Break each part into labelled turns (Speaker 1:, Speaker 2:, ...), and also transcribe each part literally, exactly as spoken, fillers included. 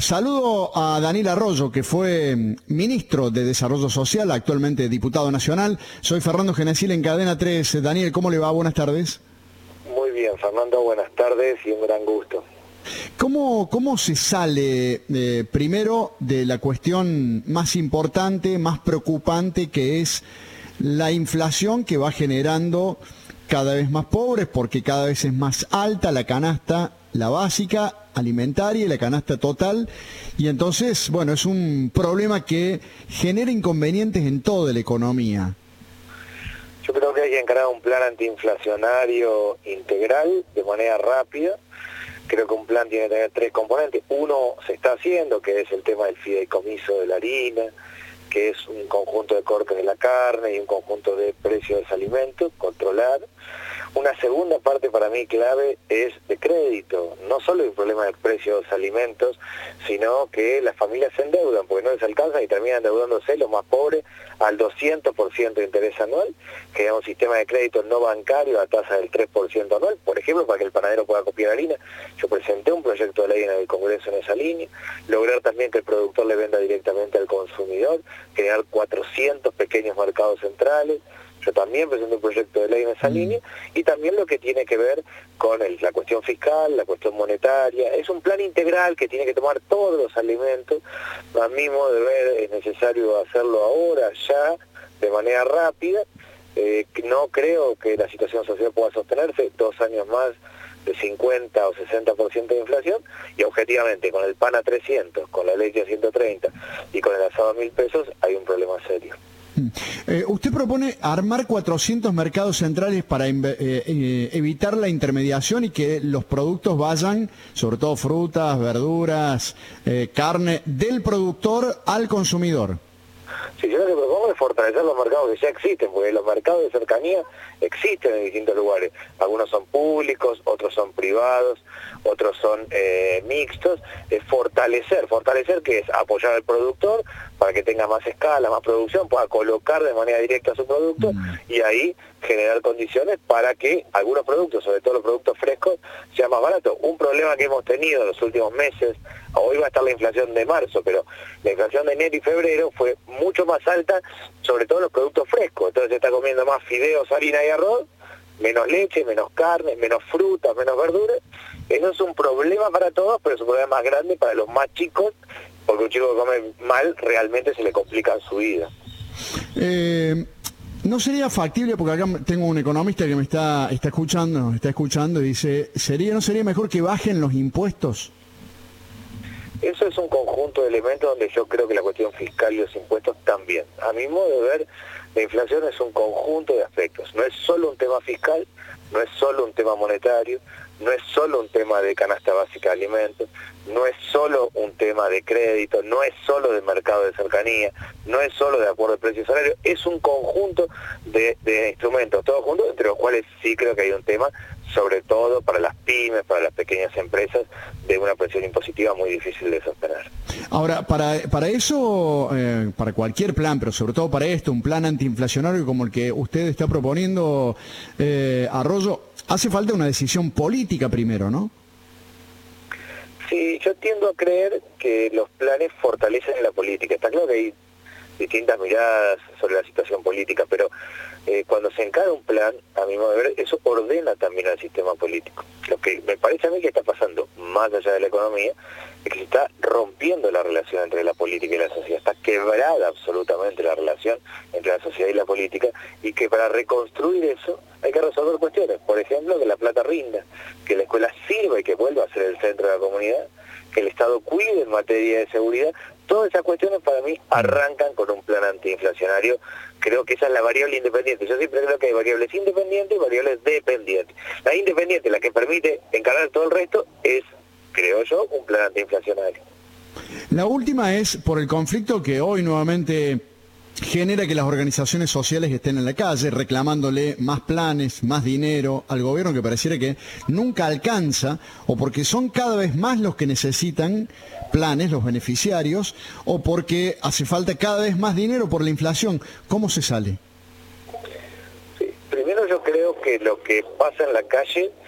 Speaker 1: Saludo a Daniel Arroyo, que fue ministro de Desarrollo Social, actualmente diputado nacional. Soy Fernando Genesil en Cadena tres. Daniel, ¿cómo le va? Buenas tardes.
Speaker 2: Muy bien, Fernando, buenas tardes y un gran gusto.
Speaker 1: ¿Cómo, cómo se sale eh, primero de la cuestión más importante, más preocupante, que es la inflación que va generando cada vez más pobres, porque cada vez es más alta la canasta, la básica, alimentaria y la canasta total, y entonces, bueno, es un problema que genera inconvenientes en toda la economía?
Speaker 2: Yo creo que hay que encarar un plan antiinflacionario integral de manera rápida. Creo que un plan tiene que tener tres componentes. Uno se está haciendo, que es el tema del fideicomiso de la harina, que es un conjunto de cortes de la carne y un conjunto de precios de los alimentos, controlar. Una segunda parte para mí clave es de crédito. No solo el problema del precio de los alimentos, sino que las familias se endeudan porque no les alcanzan y terminan endeudándose los más pobres al doscientos por ciento de interés anual, que es un sistema de crédito no bancario a tasa del tres por ciento anual, por ejemplo, para que el panadero pueda copiar harina. Yo presenté un proyecto de ley en el Congreso en esa línea, lograr también que el productor le venda directamente al consumidor, crear cuatrocientos pequeños mercados centrales. Yo también presenté un proyecto de ley en esa mm. línea, y también lo que tiene que ver con el, la cuestión fiscal, la cuestión monetaria. Es un plan integral que tiene que tomar todos los alimentos. A mi modo de ver es necesario hacerlo ahora, ya, de manera rápida. Eh, no creo que la situación social pueda sostenerse dos años más de cincuenta o sesenta por ciento de inflación, y objetivamente con el pan a trescientos, con la leche a ciento treinta y con el asado a mil pesos hay un problema serio.
Speaker 1: Eh, usted propone armar cuatrocientos mercados centrales para eh, eh, evitar la intermediación y que los productos vayan, sobre todo frutas, verduras, eh, carne, del productor al consumidor.
Speaker 2: Sí, yo lo que propongo es fortalecer los mercados que ya existen, porque los mercados de cercanía existen en distintos lugares. Algunos son públicos, otros son privados, otros son eh, mixtos. Es fortalecer, fortalecer que es apoyar al productor para que tenga más escala, más producción, pueda colocar de manera directa su producto mm. y ahí generar condiciones para que algunos productos, sobre todo los productos frescos, sean más baratos. Un problema que hemos tenido en los últimos meses, hoy va a estar la inflación de marzo, pero la inflación de enero y febrero fue mucho más alta, sobre todo los productos frescos. Entonces se está comiendo más fideos, harina y arroz, menos leche, menos carne, menos frutas, menos verduras. Eso es un problema para todos, pero es un problema más grande para los más chicos, porque un chico que come mal realmente se le complica su vida.
Speaker 1: Eh... ¿No sería factible, porque acá tengo un economista que me está, está escuchando, nos está escuchando y dice, ¿sería, ¿no sería mejor que bajen los impuestos?
Speaker 2: Eso es un conjunto de elementos donde yo creo que la cuestión fiscal y los impuestos también. A mi modo de ver, la inflación es un conjunto de aspectos. No es solo un tema fiscal, no es solo un tema monetario, no es solo un tema de canasta básica de alimentos, no es solo un tema de crédito, no es solo de mercado de cercanía, no es solo de acuerdo de precio y salario, es un conjunto de, de instrumentos, todos juntos, entre los cuales sí creo que hay un tema, sobre todo para las pymes, para las pequeñas empresas, de una presión impositiva muy difícil de sostener.
Speaker 1: Ahora, para, para eso, eh, para cualquier plan, pero sobre todo para esto, un plan antiinflacionario como el que usted está proponiendo, eh, Arroyo, hace falta una decisión política primero, ¿no?
Speaker 2: Sí, yo tiendo a creer que los planes fortalecen la política. Está claro que hay distintas miradas sobre la situación política, pero eh, cuando se encara un plan, a mi modo de ver, eso ordena también al sistema político. Lo que me parece a mí que está pasando, más allá de la economía, es que se está rompiendo la relación entre la política y la sociedad. Está quebrada absolutamente la relación entre la sociedad y la política, y que para reconstruir eso hay que resolver cuestiones. Por ejemplo, que la plata rinda, que la escuela sirva y que vuelva a ser el centro de la comunidad, que el Estado cuide en materia de seguridad. Todas esas cuestiones para mí arrancan con un plan antiinflacionario. Creo que esa es la variable independiente. Yo siempre creo que hay variables independientes y variables dependientes. La independiente, la que permite encarar todo el resto, es, creo yo, un plan antiinflacionario.
Speaker 1: La última es por el conflicto que hoy nuevamente genera que las organizaciones sociales estén en la calle reclamándole más planes, más dinero al gobierno, que pareciera que nunca alcanza, o porque son cada vez más los que necesitan planes, los beneficiarios, o porque hace falta cada vez más dinero por la inflación. ¿Cómo se sale?
Speaker 2: Sí, primero yo creo que lo que pasa en la calle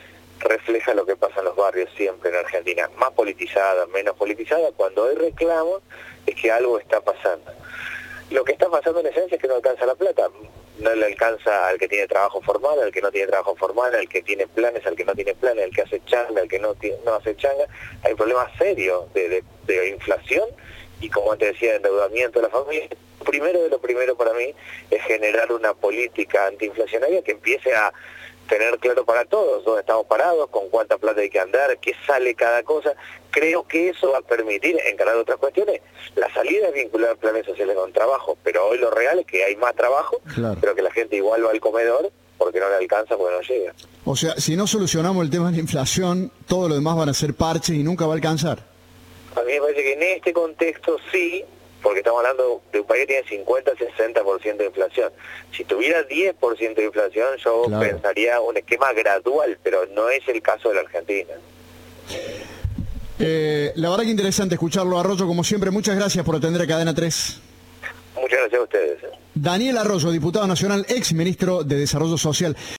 Speaker 2: refleja lo que pasa en los barrios siempre en Argentina, más politizada, menos politizada. Cuando hay reclamos es que algo está pasando. Lo que está pasando en esencia es que no alcanza la plata, no le alcanza al que tiene trabajo formal, al que no tiene trabajo formal, al que tiene planes, al que no tiene planes, al que hace changa, al que no, tiene, no hace changa. Hay un problema serio de, de, de inflación y, como antes decía, de endeudamiento de la familia. Lo primero de lo primero para mí es generar una política antiinflacionaria que empiece a tener claro para todos dónde estamos parados, con cuánta plata hay que andar, qué sale cada cosa. Creo que eso va a permitir encarar otras cuestiones. La salida es vincular planes sociales con trabajo, pero hoy lo real es que hay más trabajo, claro, pero que la gente igual va al comedor porque no le alcanza, porque no llega.
Speaker 1: O sea, si no solucionamos el tema de la inflación, todo lo demás van a ser parches y nunca va a alcanzar.
Speaker 2: A mí me parece que en este contexto sí, porque estamos hablando de un país que tiene cincuenta a sesenta por ciento de inflación. Si tuviera diez por ciento de inflación, yo claro. pensaría un esquema gradual, pero no es el caso de la Argentina.
Speaker 1: Eh, la verdad que interesante escucharlo, Arroyo, como siempre. Muchas gracias por atender a Cadena tres.
Speaker 2: Muchas gracias a ustedes. ¿eh?
Speaker 1: Daniel Arroyo, diputado nacional, ex ministro de Desarrollo Social.